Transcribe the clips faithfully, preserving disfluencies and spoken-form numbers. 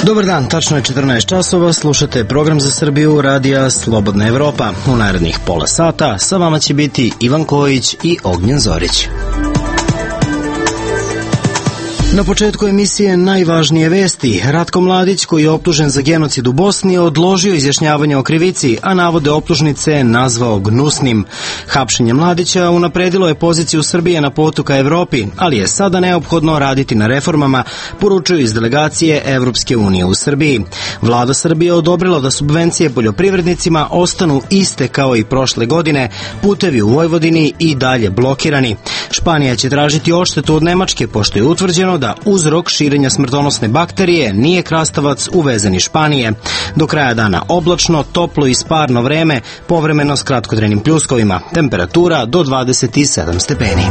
Dobar dan, tačno je četrnaest časova, slušate program za Srbiju radija Slobodna Evropa. U narednih pola sata sa vama će biti Ivan Kojić i Ognjen Zorić. Na početku emisije najvažnije vesti. Ratko Mladić, koji je optužen za genocid u Bosni, odložio izjašnjavanje o krivici, a navode optužnice nazvao gnusnim. Hapšenje Mladića unapredilo je poziciju Srbije na putu ka Evropi, ali je sada neophodno raditi na reformama, poručuju iz delegacije Evropske unije u Srbiji. Vlada Srbije odobrila da subvencije poljoprivrednicima ostanu iste kao i prošle godine, putevi u Vojvodini i dalje blokirani. Španija će tražiti odštetu od Nemačke, pošto je utvrđeno da uzrok širenja smrtonosne bakterije nije krastavac uvezen iz Španije. Do kraja dana oblačno, toplo i sparno vreme, povremeno s kratkodrenim pljuskovima. Temperatura do dvadeset sedam stepeni.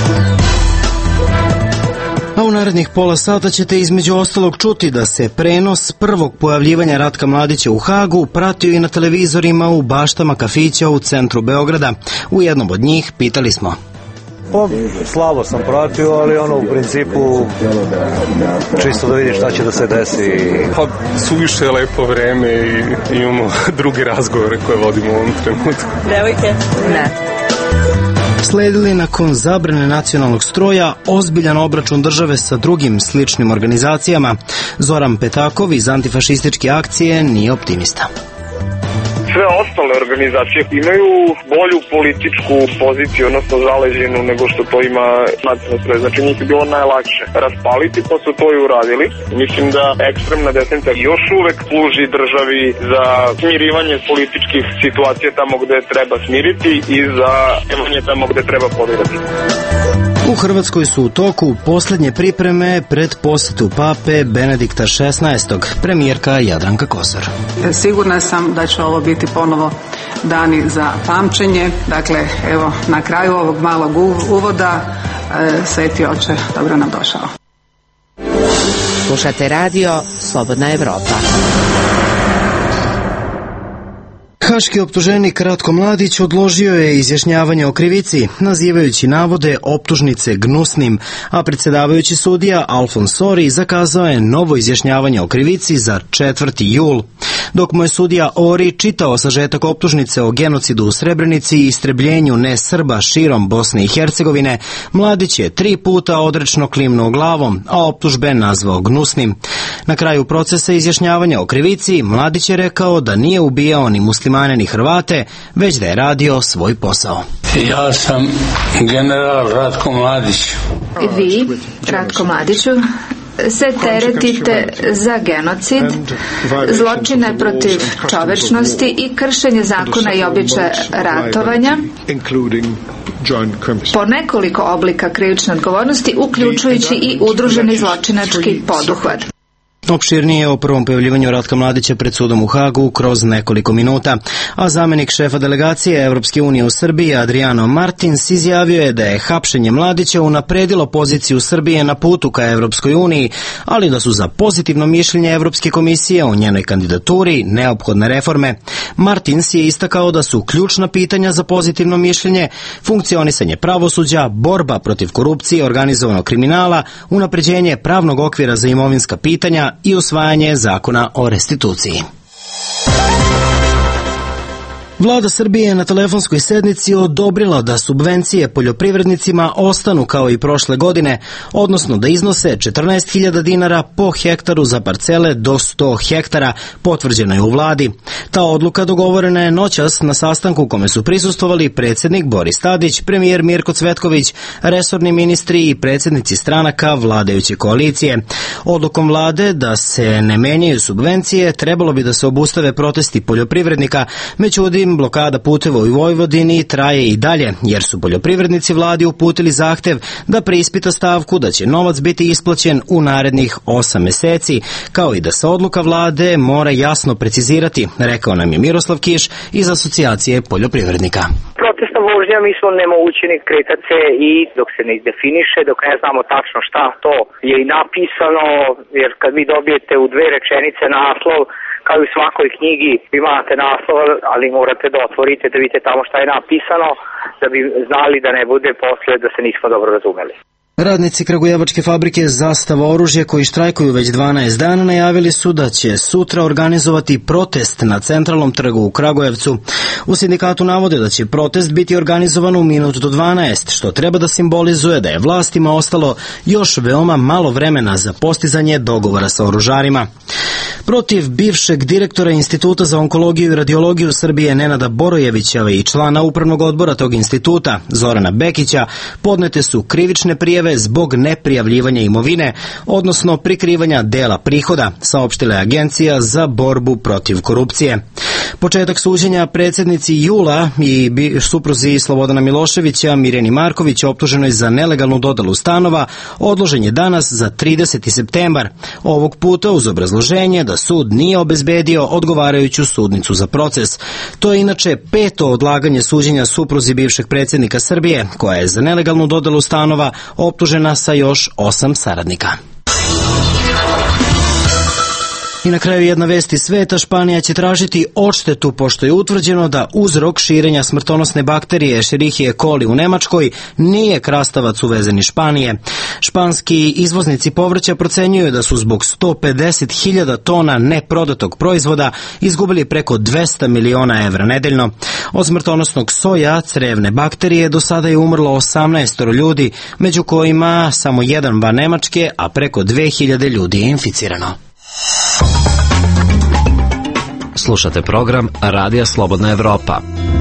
A u narednih pola sata ćete između ostalog čuti da se prenos prvog pojavljivanja Ratka Mladića u Hagu pratio i na televizorima u baštama kafića u centru Beograda. U jednom od njih pitali smo: Pa, slabo sam pratio, ali ono u principu čisto da vidim šta će da se desi. Pa, suviše je lepo vreme i imamo druge razgovore koje vodimo u ovom trenutku. Devojke? Ne. Sledili nakon zabrane nacionalnog stroja ozbiljan obračun države sa drugim sličnim organizacijama. Zoran Petakov iz antifašističke akcije nije optimista. Sve ostale organizacije imaju bolju političku poziciju, odnosno zaleđenu nego što to ima nacionalno stroj. Znači njih je bilo najlakše raspaliti, pa su to i uradili. Mislim da ekstremna desnica još uvek služi državi za smirivanje političkih situacija tamo gde treba smiriti i za emanje tamo gde treba podirati. U Hrvatskoj su u toku poslednje pripreme pred posetu pape Benedikta šesnaestog. Premijerka Jadranka Kosor. Sigurna sam da će ovo biti ponovo dani za pamćenje. Dakle, evo, na kraju ovog malog uvoda Sveti Oče, dobro nam došao. Slušate radio Slobodna Evropa. Haški optuženik Ratko Mladić odložio je izjašnjavanje o krivici, nazivajući navode optužnice gnusnim, a predsjedavajući sudija Alfons Sori zakazao je novo izjašnjavanje o krivici za četvrti jul. Dok mu je sudija Ori čitao sažetak optužnice o genocidu u Srebrenici i istrebljenju ne Srba širom Bosne i Hercegovine, Mladić je tri puta odrečno klimnuo glavom, a optužbe nazvao gnusnim. Na kraju procesa izjašnjavanja o krivici, Mladić je rekao da nije ubijao ni muslimane ni Hrvate, već da je radio svoj posao. Ja sam general Ratko Mladić. Vi, Ratko Mladiću, se teretite za genocid, zločine protiv čovečnosti i kršenje zakona i običaja ratovanja po nekoliko oblika krivične odgovornosti, uključujući i udruženi zločinački poduhvat. Opširnije o prvom pojavljivanju Ratka Mladića pred sudom u Hagu kroz nekoliko minuta, a zamenik šefa delegacije Evropske unije u Srbiji Adriano Martins izjavio je da je hapšenje Mladića unapredilo poziciju Srbije na putu ka Evropskoj uniji, ali da su za pozitivno mišljenje Evropske komisije o njenoj kandidaturi neophodne reforme. Martins je istakao da su ključna pitanja za pozitivno mišljenje funkcionisanje pravosuđa, borba protiv korupcije i organizovanog kriminala, unapređenje pravnog okvira za imovinska pitanja i usvajanje zakona o restituciji. Vlada Srbije je na telefonskoj sednici odobrila da subvencije poljoprivrednicima ostanu kao i prošle godine, odnosno da iznose četrnaest hiljada dinara po hektaru za parcele do sto hektara, potvrđeno je u vladi. Ta odluka dogovorena je noćas na sastanku kome su prisustvovali predsjednik Boris Tadić, premijer Mirko Cvetković, resorni ministri i predsjednici stranaka vladajuće koalicije. Odlukom vlade da se ne menjaju subvencije trebalo bi da se obustave protesti poljoprivrednika, međutim blokada puteva u Vojvodini traje i dalje, jer su poljoprivrednici vladi uputili zahtev da preispita stavku da će novac biti isplaćen u narednih osam meseci, kao i da se odluka vlade mora jasno precizirati, rekao nam je Miroslav Kiš iz Asocijacije poljoprivrednika. Protestna vožnja, mi smo nemogućeni kretati se i dok se ne izdefiniše, dok ne znamo tačno šta to je i napisano, jer kad vi dobijete u dve rečenice naslov, kao i u svakoj knjigi imate naslov, ali morate da otvorite da vidite tamo šta je napisano, da bi znali da ne bude posle da se nismo dobro razumeli. Radnici kragujevačke fabrike Zastava oružje koji štrajkuju već dvanaest dana najavili su da će sutra organizovati protest na Centralnom trgu u Kragujevcu. U sindikatu navode da će protest biti organizovan u minut do dvanaest, što treba da simbolizuje da je vlastima ostalo još veoma malo vremena za postizanje dogovora sa oružarima. Protiv bivšeg direktora Instituta za onkologiju i radiologiju Srbije Nenada Borojevića i člana upravnog odbora tog instituta Zorana Bekića podnete su krivične prijave zbog neprijavljivanja imovine, odnosno prikrivanja dela prihoda, saopštila je Agencija za borbu protiv korupcije. Početak suđenja predsjednici Jula i supruzi Slobodana Miloševića Mirjani Marković optuženoj za nelegalnu dodelu stanova odložen je danas za trideseti septembar. Ovog puta uz obrazloženje da sud nije obezbedio odgovarajuću sudnicu za proces. To je inače peto odlaganje suđenja supruzi bivšeg predsjednika Srbije, koja je za nelegalnu dodelu stanova optužena sa još osam saradnika. I na kraju jedna vest iz sveta. Španija će tražiti odštetu pošto je utvrđeno da uzrok širenja smrtonosne bakterije Escherichia coli u Nemačkoj nije krastavac uvezen iz Španije. Španski izvoznici povrća procenjuju da su zbog sto pedeset hiljada tona neprodatog proizvoda izgubili preko dvesta miliona evra nedeljno. Od smrtonosnog soja crevne bakterije do sada je umrlo osamnaest ljudi, među kojima samo jedan van Nemačke, a preko dve hiljade ljudi je inficirano. Slušate program Radija Slobodna Evropa.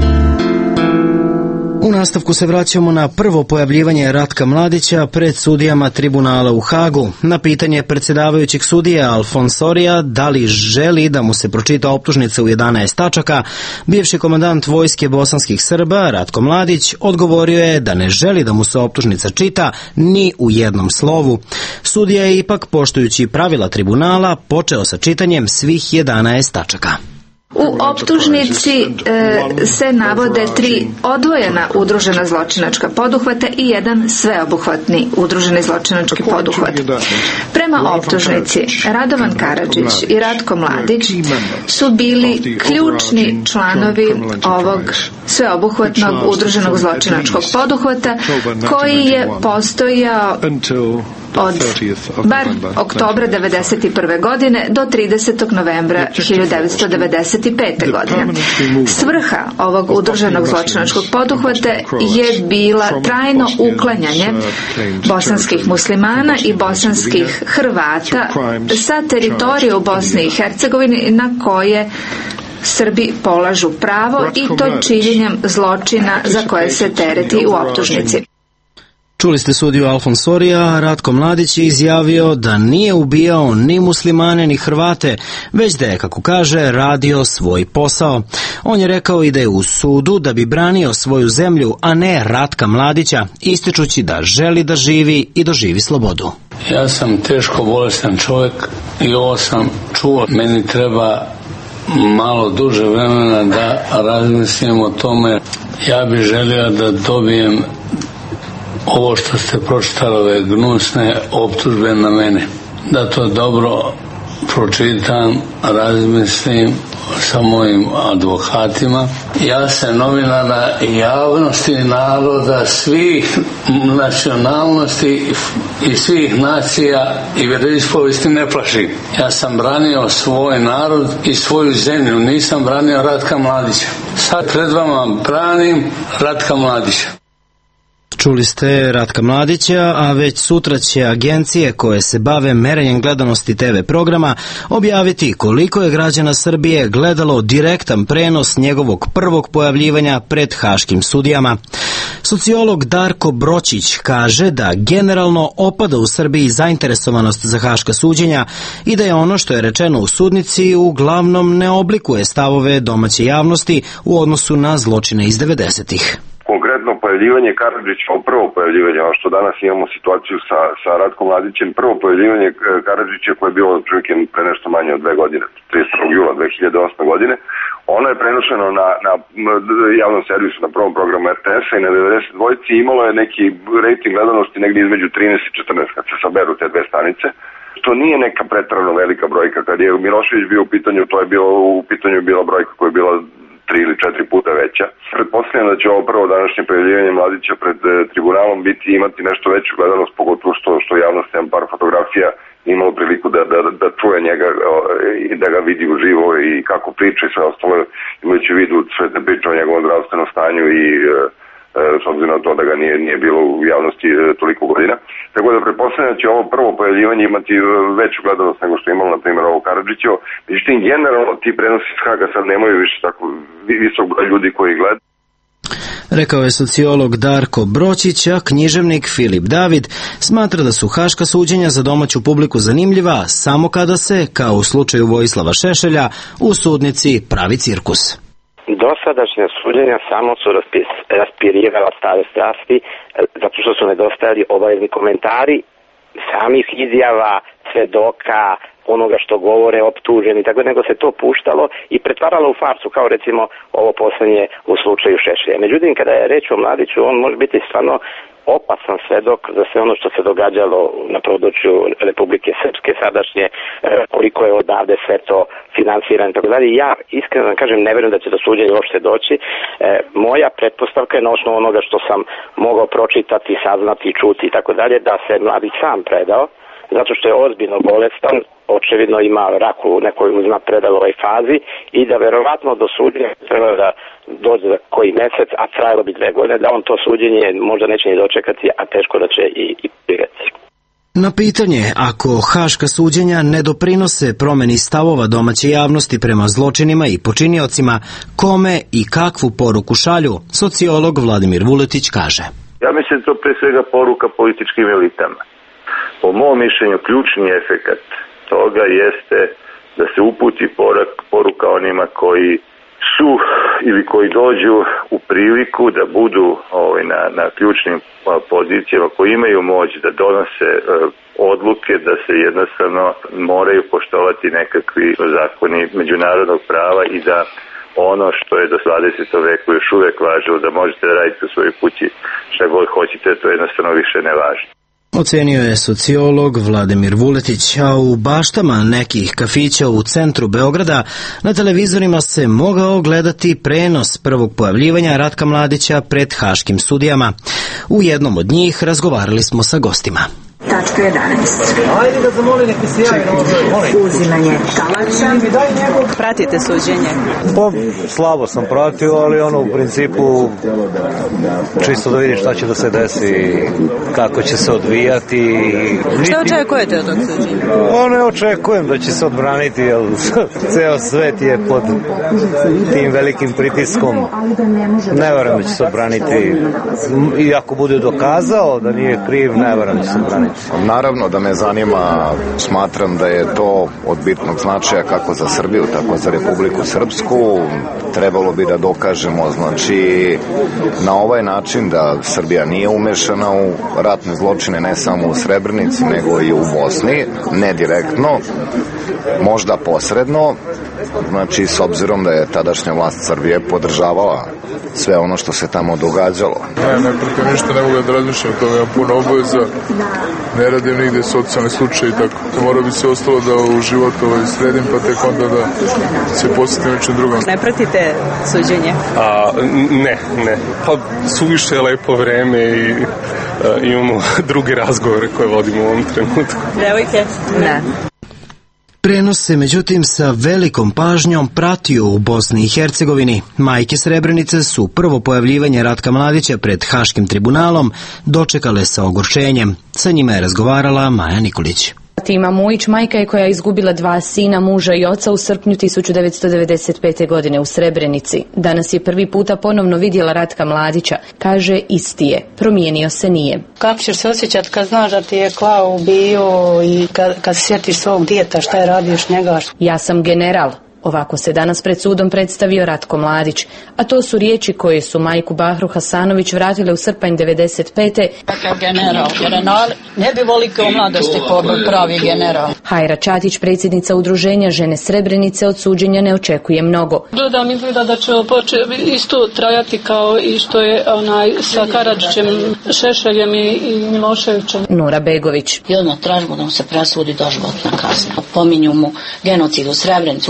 U nastavku se vraćamo na prvo pojavljivanje Ratka Mladića pred sudijama tribunala u Hagu. Na pitanje predsjedavajućeg sudija Alfonsorija da li želi da mu se pročita optužnica u jedanaest tačaka, bivši komandant vojske bosanskih Srba Ratko Mladić odgovorio je da ne želi da mu se optužnica čita ni u jednom slovu. Sudija je ipak, poštujući pravila tribunala, počeo sa čitanjem svih jedanaest tačaka. U optužnici e, se navode tri odvojena udružena zločinačka poduhvata i jedan sveobuhvatni udruženi zločinački poduhvat. Prema optužnici, Radovan Karadžić i Ratko Mladić su bili ključni članovi ovog sveobuhvatnog udruženog zločinačkog poduhvata koji je postojao od bar oktobra devedeset prve godine do tridesetog novembra hiljadu devetsto devedeset pete. godine. Svrha ovog udruženog zločinačkog poduhvata je bila trajno uklanjanje bosanskih muslimana i bosanskih Hrvata sa teritorije u Bosni i Hercegovini na koje Srbi polažu pravo i to činjenjem zločina za koje se tereti u optužnici. Čuli ste sudiju Alfonsorija. Ratko Mladić je izjavio da nije ubijao ni muslimane ni Hrvate, već da je, kako kaže, radio svoj posao. On je rekao i da je u sudu da bi branio svoju zemlju, a ne Ratka Mladića, ističući da želi da živi i doživi slobodu. Ja sam teško bolestan čovjek i ovo sam čuo. Meni treba malo duže vremena da razmislim o tome. Ja bih želio da dobijem ovo što ste pročitali, ove gnusne optužbe na mene, da to dobro pročitam, razmislim sa mojim advokatima. Ja se novinara i javnosti naroda svih nacionalnosti i svih nacija i vjeroispovijesti ne plašim. Ja sam branio svoj narod i svoju zemlju, nisam branio Ratka Mladića. Sad pred vama branim Ratka Mladića. Čuli ste Ratka Mladića, a već sutra će agencije koje se bave merenjem gledanosti te ve programa objaviti koliko je građana Srbije gledalo direktan prenos njegovog prvog pojavljivanja pred haškim sudijama. Sociolog Darko Bročić kaže da generalno opada u Srbiji zainteresovanost za haška suđenja i da je ono što je rečeno u sudnici uglavnom ne oblikuje stavove domaće javnosti u odnosu na zločine iz devedesetih. Konkretno pojavljivanje Karadžića, prvo pojavljivanje, ono što danas imamo situaciju sa, sa Ratkom Mladićem, prvo pojavljivanje Karadžića koje je bilo otprilike pre nešto manje od dve godine, tridesetog jula dve hiljade osme. godine, ono je prenošeno na, na javnom servisu, na prvom programu er te esa i na devedeset dvojici imalo je neki rejting gledanosti negdje između trinaest i četrnaest kad se saberu te dve stanice. To nije neka pretrano velika brojka. Kad je Milošević bio u pitanju, to je bilo u pitanju bila brojka koja je bila tri ili četiri puta veća. Pretpostavljam da će ovo prvo današnje pojavljivanje Mladića pred e, tribunalom biti imati nešto veću gledanost, pogotovo što, što javnost ima par fotografija imalo priliku da, da, da čuje njega i da ga vidi uživo i kako priča i sve ostalo, imajući u vidu sve te priče o njegovom zdravstvenom stanju i e, s obzirom na to da ga nije, nije bilo u javnosti e, toliko godina. Tako da pretpostavljam da će ovo prvo pojavljivanje imati veću gledanost nego što je imalo, na primjer, ovo Karadžićevo. Međutim, generalno ti prenosi iz Haga sad nemaju više tako visok broj ljudi koji gledaju. Rekao je sociolog Darko Bročić, a književnik Filip David smatra da su haška suđenja za domaću publiku zanimljiva samo kada se, kao u slučaju Vojislava Šešelja, u sudnici pravi cirkus. Dosadašnja suđenja samo su raspis, raspirivala stare strasti, zato što su nedostajali obavezni komentari samih izjava, svedoka, onoga što govore optuženi, tako nego se to puštalo i pretvaralo u farsu, kao recimo ovo poslednje u slučaju Šešelja. Međutim, kada je reč o Mladiću, on može biti stvarno opasan svedok za sve ono što se događalo na području Republike Srpske sadašnje, koliko je odavde sve to finansirano i tako dalje. Ja iskreno da kažem, ne verujem da će do suđenja uopšte doći. E, moja pretpostavka je na osnovu onoga što sam mogao pročitati, saznati, čuti i tako dalje, da se Mladić sam predao, zato što je ozbiljno bolestan, očevidno ima rak u nekoj uznapredaloj fazi i da verovatno do suđenja treba da dođe za koji mesec, a trajalo bi dve godine, da on to suđenje možda neće ni dočekati, a teško da će i, i prigati. Na pitanje, ako haška suđenja ne doprinose promeni stavova domaće javnosti prema zločinima i počiniocima, kome i kakvu poruku šalju, sociolog Vladimir Vuletić kaže. Ja mislim da to pre svega poruka političkim elitama. Po mom mišljenju, ključni efekat toga jeste da se uputi porak, poruka onima koji su ili koji dođu u priliku da budu ovaj, na, na ključnim pozicijama, koji imaju moć da donose e, odluke, da se jednostavno moraju poštovati nekakvi zakoni međunarodnog prava i da ono što je do dvadesetom veku još uvek važilo, da možete da radite u svojoj kući šta god hoćete, to jednostavno više ne važi. Ocenio je sociolog Vladimir Vuletić, a u baštama nekih kafića u centru Beograda na televizorima se mogao gledati prenos prvog pojavljivanja Ratka Mladića pred haškim sudijama. U jednom od njih razgovarali smo sa gostima. Tačka jedanaest. Uzimanje talača. Pratite suđenje? Pa, slabo sam pratio, ali ono u principu čisto da vidim šta će da se desi, kako će se odvijati. Šta očekujete od tog suđenja? Pa ne očekujem da će se odbraniti, jer ceo svet je pod tim velikim pritiskom. Ne verujem da će se odbraniti. I ako bude dokazao da nije kriv, ne verujem da će se odbraniti. Naravno da me zanima, smatram da je to od bitnog značaja kako za Srbiju, tako za Republiku Srpsku. Trebalo bi da dokažemo, znači, na ovaj način da Srbija nije umešana u ratne zločine, ne samo u Srebrenici, nego i u Bosni, ne direktno, možda posredno, znači s obzirom da je tadašnja vlast Srbije podržavala sve ono što se tamo događalo. Ne, ne protiv ništa, ne mogu da razmišljam, to imam puno obaveza, ne radim nigde socijalne slučaje i tako. Mora bi se ostalo da u životu ovaj sredim, pa tek onda da se posjetim nečem drugom. Ne pratite suđenje? A, ne, ne. Pa suviše je lepo vreme i a, imamo druge razgovore koje vodimo u ovom trenutku. Devojke? Ne. Prenos se međutim sa velikom pažnjom pratio u Bosni i Hercegovini. Majke Srebrenice su prvo pojavljivanje Ratka Mladića pred Haškim tribunalom dočekale sa ogorčenjem. Sa njima je razgovarala Maja Nikolić. Tima Mujić, majka je koja je izgubila dva sina, muža i oca u srpnju tisuću devetsto devedeset pete. godine u Srebrenici. Danas je prvi puta ponovno vidjela Ratka Mladića. Kaže, isti je, promijenio se nije. Kako ćeš se osjećati kad znaš da ti je klao, ubio i kad, kad se sjetiš svog dijeta, šta je radiš njega? Ja sam general. Ovako se danas pred sudom predstavio Ratko Mladić, a to su riječi koje su majku Bahru Hasanović vratile u srpanj devedeset pete. Kakav general, general, ne bi volike u mladosti ko pravi general. Hajra Čatić, predsjednica udruženja Žene Srebrenice, od suđenja ne očekuje mnogo. Da mi izgleda da će početi isto trajati kao i što je onaj sa Karadžićem, Šešeljem i Miloševićem. Nura Begović. I odmah tražimo da mu se presudi doživotna kazna. Pominju mu genocid u Srebrenicu, optužni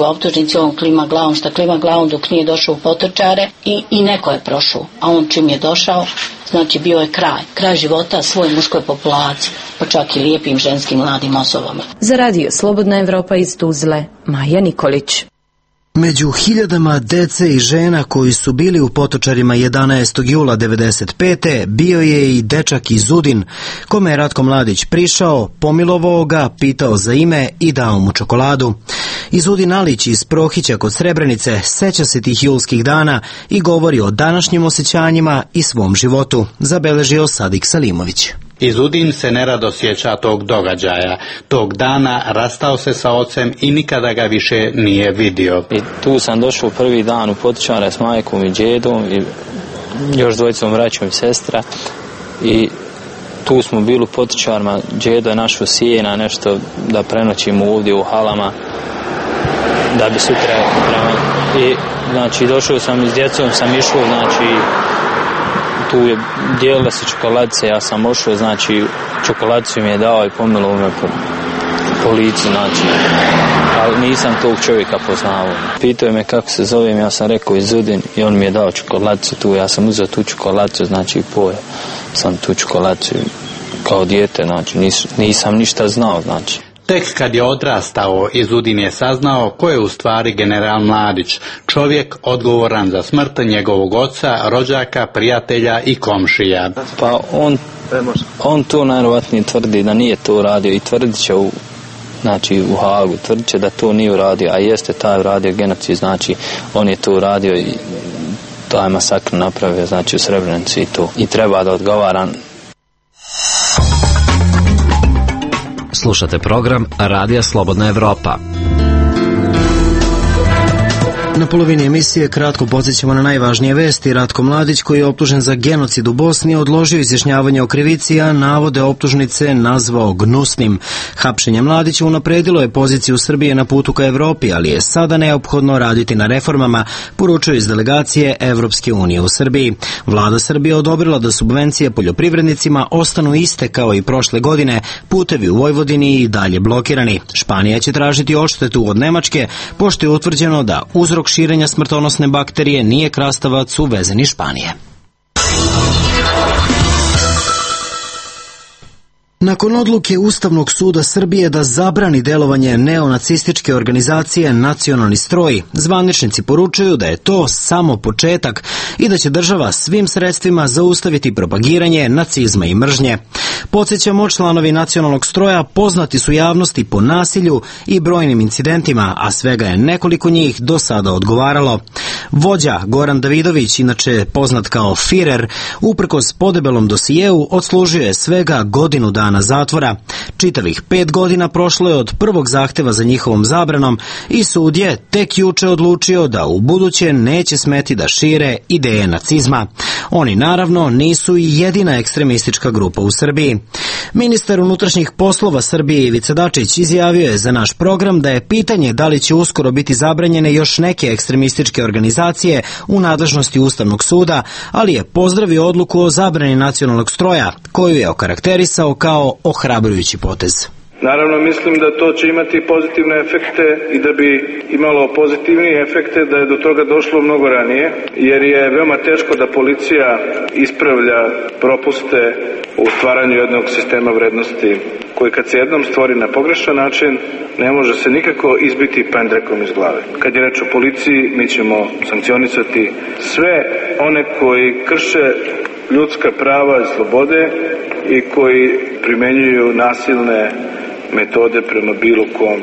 utakmici on klima glavom, šta klima glavom dok nije došao u Potočare i, i neko je prošao, a on čim je došao, znači bio je kraj, kraj života svoj muškoj populaciji, pa čak i lijepim ženskim mladim osobama. Za radio Slobodna Evropa iz Tuzle, Maja Nikolić. Među hiljadama dece i žena koji su bili u Potočarima jedanaestog jula devedeset pete bio je i dečak iz Udin, kome je Ratko Mladić prišao, pomilovao ga, pitao za ime i dao mu čokoladu. Izudin Alić iz Prohića kod Srebrenice seća se tih julskih dana i govori o današnjim osjećanjima i svom životu, zabeležio Sadik Salimović. Izudin se nerado sjeća tog događaja. Tog dana rastao se sa ocem i nikada ga više nije vidio. I tu sam došao prvi dan u Potočare s majkom i djedom i još dvojicom braćom i sestra i tu smo bili u Potočarima, djedo je našo sijena nešto da prenoćimo ovdje u halama da bi sutra prema... i znači došao sam i s djecom sam išao, znači tu je dijelila se čokoladice, ja sam ošao, znači čokoladicu mi je dao i pomilo me po, po licu, znači, ali nisam tog čovjeka poznavao. Pitao je me kako se zovem, ja sam rekao Izudin i on mi je dao čokoladicu tu, ja sam uzeo tu čokoladicu, znači poje sam tu čokoladicu kao dijete, znači nis, nisam ništa znao, znači. Tek kad je odrastao, Izudin je saznao ko je u stvari general Mladić, čovjek odgovoran za smrt njegovog oca, rođaka, prijatelja i komšija. Pa on, on to najvjerojatnije tvrdi da nije to uradio i tvrdit će u, znači, u Hagu, tvrdit će da to nije uradio, a jeste taj uradio genocid, znači on je to uradio i taj masakr napravio, znači u Srebrenici i to. I treba da odgovara. Slušate program Radija Slobodna Evropa. Na polovini emisije kratko podsjećamo na najvažnije vesti. Ratko Mladić, koji je optužen za genocid u Bosni, odložio izjašnjavanje o krivici, a navode optužnice nazvao gnusnim. Hapšenje Mladića unapredilo je poziciju Srbije na putu ka Evropi, ali je sada neophodno raditi na reformama, poručuju iz delegacije Evropske unije u Srbiji. Vlada Srbije odobrila da subvencije poljoprivrednicima ostanu iste kao i prošle godine, putevi u Vojvodini i dalje blokirani. Španija će tražiti odštetu od Nemačke, pošto je utvrđeno da uzrok širenja smrtonosne bakterije nije krastavac uvezen iz Španije. Nakon odluke Ustavnog suda Srbije da zabrani delovanje neonacističke organizacije Nacionalni stroj, zvaničnici poručuju da je to samo početak i da će država svim sredstvima zaustaviti propagiranje nacizma i mržnje. Podsjećamo, članovi Nacionalnog stroja poznati su javnosti po nasilju i brojnim incidentima, a svega je nekoliko njih do sada odgovaralo. Vođa Goran Davidović, inače poznat kao Firer, uprkos podebelom dosijeu odslužio je svega godinu dana zatvora. Čitavih pet godina prošlo je od prvog zahteva za njihovom zabranom i sud je tek juče odlučio da u buduće neće smeti da šire ideje nacizma. Oni naravno nisu i jedina ekstremistička grupa u Srbiji. Ministar unutrašnjih poslova Srbije Ivica Dačić izjavio je za naš program da je pitanje da li će uskoro biti zabranjene još neke ekstremističke organizacije u nadležnosti Ustavnog suda, ali je pozdravio odluku o zabrani Nacionalnog stroja, koju je okarakterisao kao ohrabrujući potez. Naravno, mislim da to će imati pozitivne efekte i da bi imalo pozitivnije efekte da je do toga došlo mnogo ranije, jer je veoma teško da policija ispravlja propuste u stvaranju jednog sistema vrednosti koji kad se jednom stvori na pogrešan način ne može se nikako izbiti pendrekom iz glave. Kad je reč o policiji, mi ćemo sankcionisati sve one koji krše ljudska prava i slobode i koji primenjuju nasilne metode prema bilo kom.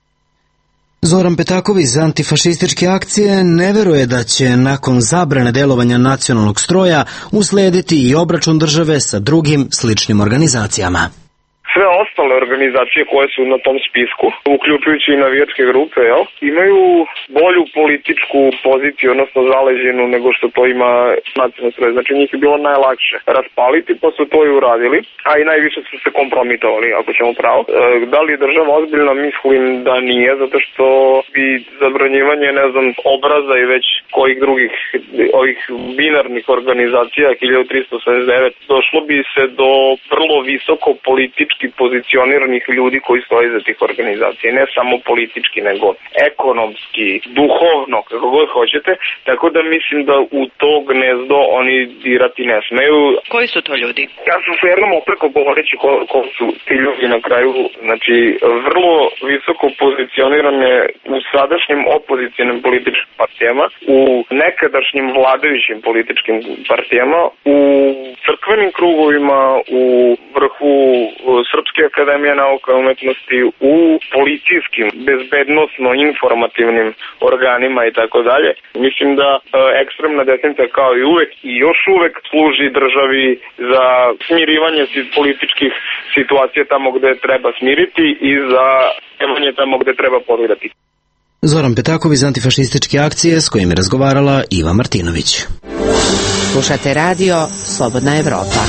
Zoran Petaković iz antifašističke akcije ne veruje da će nakon zabrane delovanja Nacionalnog stroja uslediti i obračun države sa drugim sličnim organizacijama. Sve ostale organizacije koje su na tom spisku, uključujući i navijačke grupe, jel, imaju bolju političku poziciju, odnosno zaleđenu nego što to ima Nacionalni stroj. Znači njih je bilo najlakše raspaliti, pa su to i uradili, a i najviše su se kompromitovali, ako ćemo pravo. E, da li je država ozbiljna? Mislim da nije, zato što bi zabranjivanje, ne znam, obraza i već kojih drugih ovih binarnih organizacija hiljadu trista osamdeset devet došlo bi se do vrlo visoko političke politički pozicioniranih ljudi koji stoje za tih organizacija, ne samo politički, nego ekonomski, duhovno, kako god hoćete, tako da mislim da u to gnezdo oni dirati ne smeju. Koji su to ljudi? Ja sam se jednom opreko govoreći ko, ko su ti ljudi na kraju, znači vrlo visoko pozicionirane u sadašnjim opozicijnim političkim partijama, u nekadašnjim vladajućim političkim partijama, u crkvenim krugovima, u vrhu Srpske akademije nauka i umetnosti, u policijskim, bezbednosno-informativnim organima i tako dalje. Mislim da e, ekstremna desnica kao i uvek i još uvek služi državi za smirivanje političkih situacija tamo gde treba smiriti i za emanje tamo gde treba podvirati. Zoran Petakov iz Antifašističke akcije s kojim je razgovarala Iva Martinović. Slušate radio Slobodna Evropa.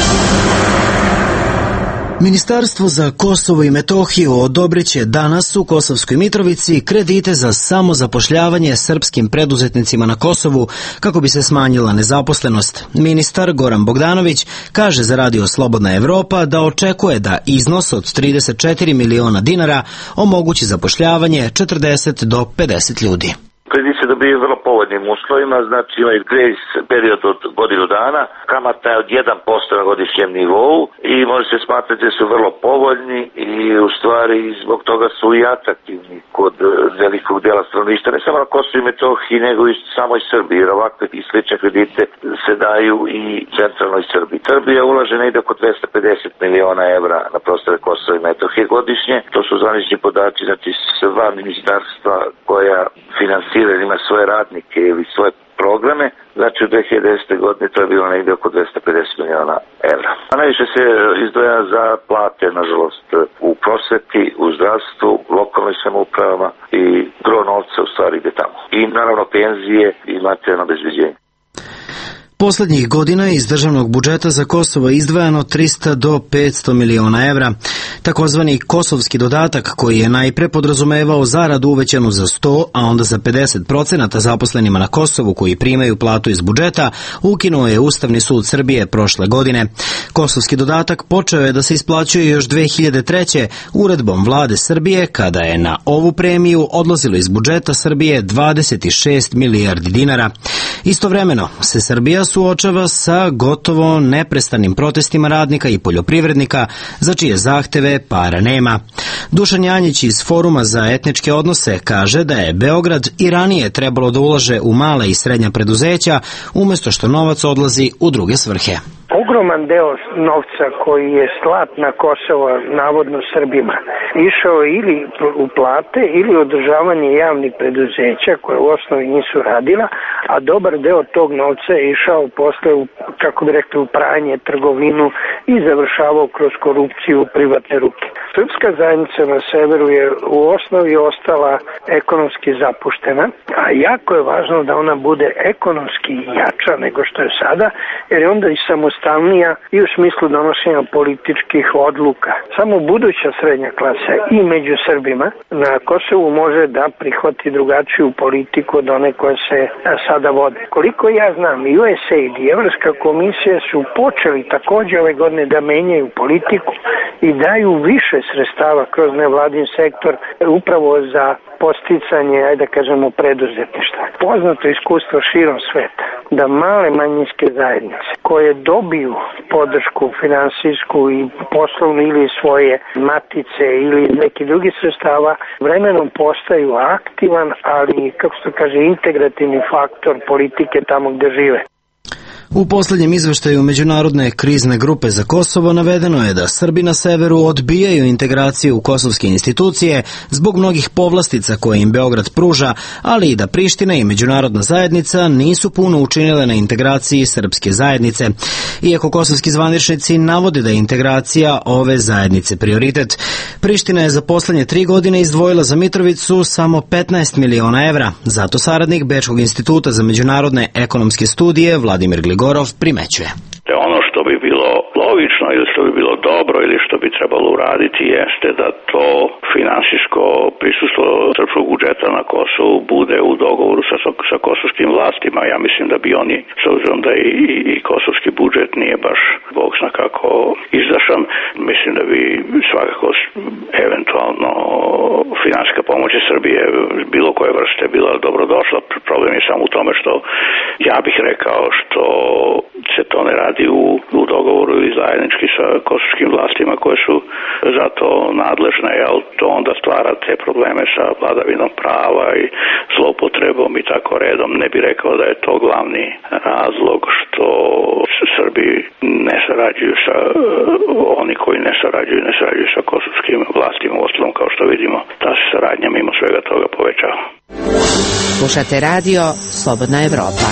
Ministarstvo za Kosovo i Metohiju odobriće danas u Kosovskoj Mitrovici kredite za samozapošljavanje srpskim preduzetnicima na Kosovu kako bi se smanjila nezaposlenost. Ministar Goran Bogdanović kaže za radio Slobodna Evropa da očekuje da iznos od trideset četiri miliona dinara omogući zapošljavanje četrdeset do pedeset ljudi. Kredit se dobije vrlo povoljnim uslovima, znači imaju grace period od godinu dana, kamata je od jedan posto na godišnjem nivou i može se smatrati da su vrlo povoljni i u stvari zbog toga su i atraktivni kod velikog dela stanovništva, ne samo na Kosovu i Metohiji, nego i samoj Srbiji, jer ovakve i slične kredite se daju i centralnoj Srbiji. Srbija ulaže negde oko dvesta pedeset miliona evra na prostore Kosova i Metohije godišnje, to su zvanični podaci, znači sva ministarstva koja finansiraju, ima svoje radnike ili svoje programe, znači u dve hiljade desete. godine to je bilo negde oko dvesta pedeset miliona evra. A najviše se izdvaja za plate, nažalost, u prosveti, u zdravstvu, lokalnoj samoupravama i gro novca u stvari ide tamo. I naravno penzije i materijalno obezbeđenje. Poslednjih godina iz državnog budžeta za Kosovo je izdvajano trista do petsto miliona evra. Takozvani kosovski dodatak, koji je najpre podrazumevao zaradu uvećanu za sto, a onda za pedeset procenata zaposlenima na Kosovu koji primaju platu iz budžeta, ukinuo je Ustavni sud Srbije prošle godine. Kosovski dodatak počeo je da se isplaćuje još dve hiljade treće. uredbom vlade Srbije, kada je na ovu premiju odlazilo iz budžeta Srbije dvadeset šest milijardi dinara. Istovremeno se Srbija suočava sa gotovo neprestanim protestima radnika i poljoprivrednika, za čije zahteve para nema. Dušan Janjić iz Foruma za etničke odnose kaže da je Beograd i ranije trebalo da ulaže u mala i srednja preduzeća, umesto što novac odlazi u druge svrhe. Ogroman deo novca koji je slat na Kosovo, navodno Srbima, išao ili u plate ili održavanje javnih preduzeća koje u osnovi nisu radila, a dobar deo tog novca je išao posle, u, kako bi rekli, u pranje, trgovinu i završavao kroz korupciju u privatne ruke. Srpska zajednica na severu je u osnovi ostala ekonomski zapuštena, a jako je važno da ona bude ekonomski jača nego što je sada, jer je onda i samostalnija i u smislu donošenja političkih odluka. Samo buduća srednja klasa i među Srbima na Kosovu može da prihvati drugačiju politiku od one koje se sada vode. Koliko ja znam, i U S A I D i Evropska komisija su počeli takođe ove godine da menjaju politiku i daju više sredstava kroz nevladin sektor upravo za posticanje, ajde da kažemo, preduzetništva. Poznato iskustvo širom sveta da male manjinske zajednice koje dobiju podršku finansijsku i poslovnu ili svoje matice ili neki drugi sredstava, vremenom postaju aktivan, ali, kako se kaže, integrativni faktor politike tamo gde žive. U poslednjem izveštaju Međunarodne krizne grupe za Kosovo navedeno je da Srbi na severu odbijaju integraciju u kosovske institucije zbog mnogih povlastica koje im Beograd pruža, ali i da Priština i međunarodna zajednica nisu puno učinile na integraciji srpske zajednice. Iako kosovski zvaničnici navode da je integracija ove zajednice prioritet, Priština je za poslednje tri godine izdvojila za Mitrovicu samo petnaest miliona evra. Zato saradnik Bečkog instituta za međunarodne ekonomske studije Vladimir Gligorov primećuje. Ono što bi bilo logično ili što bi bilo dobro ili što bi trebalo uraditi jeste da to finansijsko prisustvo srpskog budžeta na Kosovu bude u dogovoru sa, sa kosovskim vlastima. Ja mislim da bi oni, s obzirom da i, i kosovski budžet nije baš bog zna kako izdašan. Mislim da bi svakako eventualno financijska pomoć Srbije bilo koje vrste bila dobrodošla. Problem je samo u tome što ja bih rekao što se to ne radi u, u dogovoru ili zajednički sa kosovskim vlastima koje su za to nadležne, jel to onda stvara te probleme sa vladavinom prava i zloupotrebom i tako redom. Ne bih rekao da je to glavni razlog što Srbi ne sarađuju sa oni koji ne sarađuju, ne sarađuju sa kosovskim vlastima, uostalom kao što vidimo, ta se saradnja mimo svega toga povećava. Slušate radio Slobodna Evropa.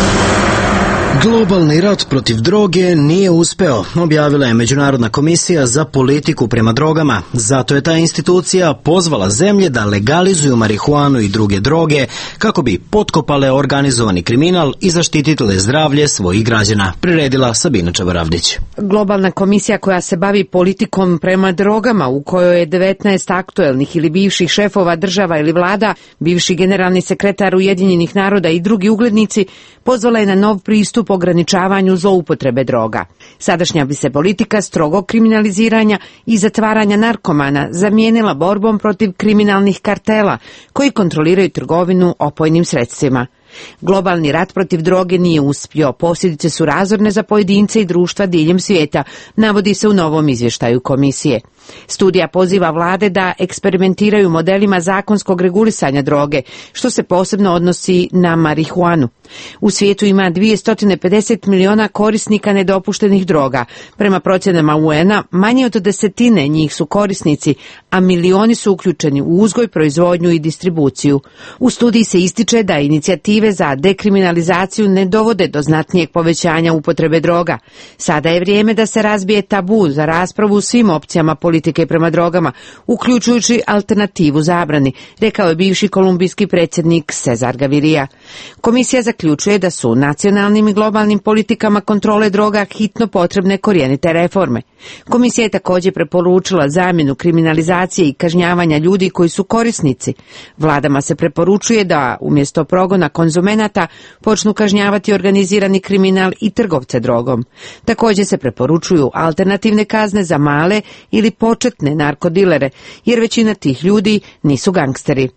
Globalni rat protiv droge nije uspeo, objavila je Međunarodna komisija za politiku prema drogama. Zato je ta institucija pozvala zemlje da legalizuju marihuanu i druge droge kako bi potkopale organizovani kriminal i zaštitile zdravlje svojih građana, priredila Sabina Čabaravdić. Globalna komisija koja se bavi politikom prema drogama, u kojoj je devetnaest aktuelnih ili bivših šefova država ili vlada, bivši generalni sekretar Ujedinjenih naroda i drugi uglednici, pozvala je na nov pristup ograničavanju zloupotrebe droga. Sadašnja bi se politika strogog kriminaliziranja i zatvaranja narkomana zamijenila borbom protiv kriminalnih kartela koji kontroliraju trgovinu opojnim sredstvima. Globalni rat protiv droge nije uspio, posljedice su razorne za pojedince i društva diljem svijeta, navodi se u novom izvještaju komisije. Studija poziva vlade da eksperimentiraju modelima zakonskog regulisanja droge, što se posebno odnosi na marihuanu. U svijetu ima dvjesto pedeset miliona korisnika nedopuštenih droga. Prema procjenama U N-a, manje od desetine njih su korisnici, a milioni su uključeni u uzgoj, proizvodnju i distribuciju. U studiji se ističe da inicijative za dekriminalizaciju ne dovode do znatnijeg povećanja upotrebe droga. Sada je vrijeme da se razbije tabu za raspravu u svim opcijama politike prema drogama, uključujući alternativu zabrani, rekao je bivši kolumbijski predsjednik Cesar Gaviria. Komisija zaključuje da su nacionalnim i globalnim politikama kontrole droga hitno potrebne korijenite reforme. Komisija je također preporučila zamjenu kriminalizacije i kažnjavanja ljudi koji su korisnici. Vladama se preporučuje da umjesto progona konzumenata počnu kažnjavati organizirani kriminal i trgovce drogom. Također se preporučuju alternativne kazne za male ili početne narkodilere, jer većina tih ljudi nisu gangsteri.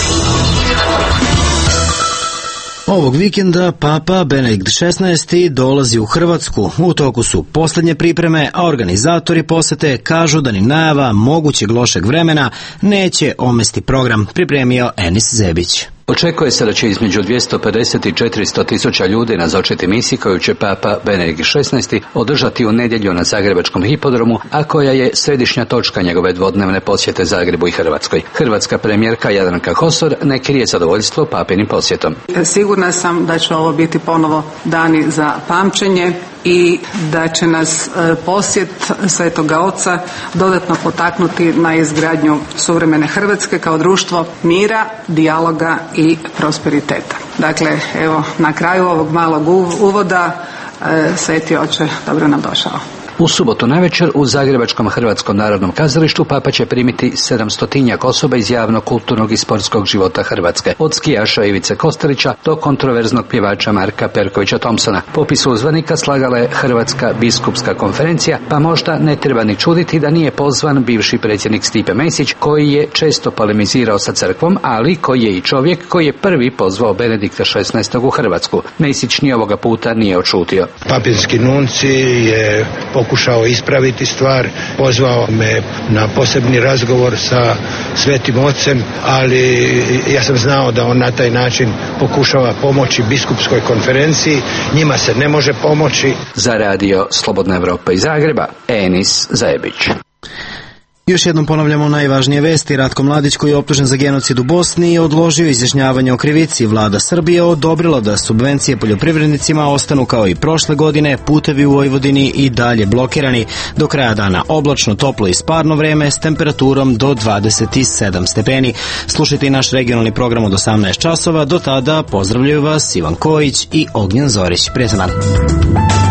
Ovog vikenda Papa Benedikt šesnaesti dolazi u Hrvatsku. U toku su posljednje pripreme, a organizatori posete kažu da ni najava mogućeg lošeg vremena neće omesti program, pripremio Enis Zebić. Očekuje se da će između dvjesto pedeset i četiristo tisuća ljudi nazočiti misiji koju će Papa Benedikt šesnaesti održati u nedjelju na Zagrebačkom hipodromu, a koja je središnja točka njegove dvodnevne posjete Zagrebu i Hrvatskoj. Hrvatska premijerka Jadranka Kosor ne krije zadovoljstvo papinim posjetom. Sigurna sam da će ovo biti ponovo dani za pamćenje i da će nas posjet Svetoga Oca dodatno potaknuti na izgradnju suvremene Hrvatske kao društvo mira, dijaloga i prosperiteta. Dakle, evo, na kraju ovog malog uvoda, Sveti Oče, dobro nam došao. U subotu navečer u Zagrebačkom Hrvatskom narodnom kazalištu Papa će primiti sedamstotinjak osoba iz javnog, kulturnog i sportskog života Hrvatske, od skijaša Ivice Kostelića do kontroverznog pjevača Marka Perkovića Thompsona. Popis uzvanika slagala je Hrvatska biskupska konferencija, pa možda ne treba ni čuditi da nije pozvan bivši predsjednik Stipe Mesić, koji je često polemizirao sa crkvom, ali koji je i čovjek koji je prvi pozvao Benedikta šesnaestog u Hrvatsku. Mesić ni ovoga puta nije odšutio. Papinski nunci je pokušao ispraviti stvar, pozvao me na posebni razgovor sa Svetim Ocem, ali ja sam znao da on na taj način pokušava pomoći biskupskoj konferenciji, njima se ne može pomoći. Za radio Slobodna Evropa iz Zagreba, Enis Zajebić. Još jednom ponavljamo najvažnije vesti. Ratko Mladić, koji je optužen za genocid u Bosni, odložio izjašnjavanje o krivici. Vlada Srbije odobrila da subvencije poljoprivrednicima ostanu kao i prošle godine, putevi u Vojvodini i dalje blokirani. Do kraja dana oblačno, toplo i sparno vreme s temperaturom do dvadeset sedam stepeni. Slušajte i naš regionalni program od osamnaest časova. Do tada pozdravljaju vas Ivan Kojić i Ognjen Zorić. Prijetan dan.